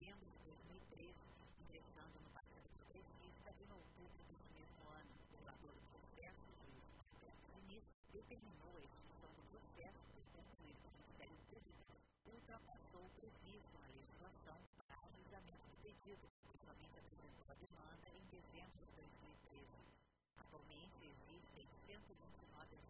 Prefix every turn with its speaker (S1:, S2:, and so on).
S1: setembro de 2013, ingressando no Partido Progressista e no outubro deste mesmo ano. O relator do processo, o juiz Roberto Diniz, determinou a extinção do processo por concluir que o Ministério Público ultrapassou o previsto na legislação para ajuizamento do pedido, que somente apresentou a demanda em dezembro de 2013. Atualmente existem 129